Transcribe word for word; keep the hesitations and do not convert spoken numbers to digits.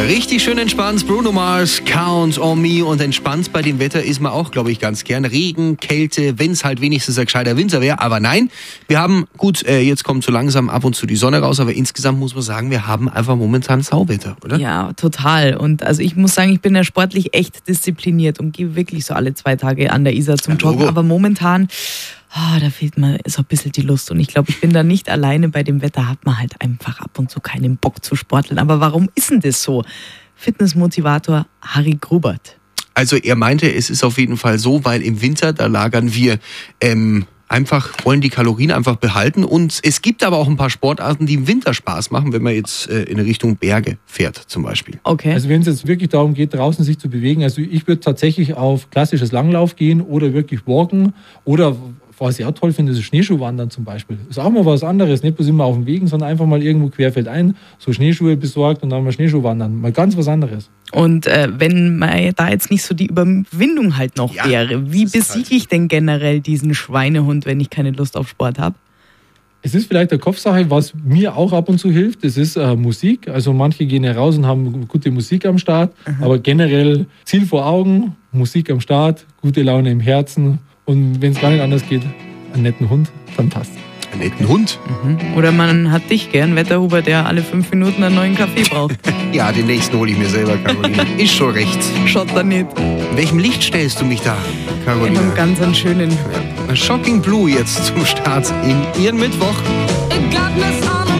Richtig schön entspannt. Bruno Mars, Count on Me. Und entspannt bei dem Wetter ist man auch, glaube ich, ganz gern. Regen, Kälte, wenn es halt wenigstens ein gescheiter Winter wäre. Aber nein, wir haben, gut, äh, jetzt kommt so langsam ab und zu die Sonne raus. Aber insgesamt muss man sagen, wir haben einfach momentan Sauwetter, oder? Ja, total. Und also ich muss sagen, ich bin ja sportlich echt diszipliniert und gehe wirklich so alle zwei Tage an der Isar zum Joggen. Aber momentan, oh, da fehlt mir so ein bisschen die Lust. Und ich glaube, ich bin da nicht alleine. Bei dem Wetter hat man halt einfach ab und zu keinen Bock zu sporteln. Aber warum ist denn das so? Fitnessmotivator Harry Grubert. Also er meinte, es ist auf jeden Fall so, weil im Winter, da lagern wir ähm, einfach, wollen die Kalorien einfach behalten. Und es gibt aber auch ein paar Sportarten, die im Winter Spaß machen, wenn man jetzt äh, in Richtung Berge fährt zum Beispiel. Okay. Also wenn es jetzt wirklich darum geht, draußen sich zu bewegen, also ich würde tatsächlich auf klassisches Langlauf gehen oder wirklich walken oder was ich auch toll finde, ist Schneeschuhwandern zum Beispiel. Ist auch mal was anderes, nicht bloß immer auf dem Wegen, sondern einfach mal irgendwo querfeldein, so Schneeschuhe besorgt und dann mal Schneeschuhwandern. Mal ganz was anderes. Und äh, wenn man da jetzt nicht so die Überwindung halt noch ja, wäre, wie besiege ich denn generell diesen Schweinehund, wenn ich keine Lust auf Sport habe? Es ist vielleicht eine Kopfsache, was mir auch ab und zu hilft. Es ist äh, Musik. Also manche gehen ja raus und haben gute Musik am Start. Mhm. Aber generell Ziel vor Augen, Musik am Start, gute Laune im Herzen. Und wenn es gar nicht anders geht, einen netten Hund, dann passt. Einen netten Hund? Mhm. Oder man hat dich gern, Wetterhuber, der alle fünf Minuten einen neuen Kaffee braucht. Ja, den nächsten hole ich mir selber, Caroline. Ist schon recht. Schaut da nicht. In welchem Licht stellst du mich da, Caroline? In einem ganz einen schönen. Shocking Blue jetzt zum Start in ihren Mittwoch. It got us all.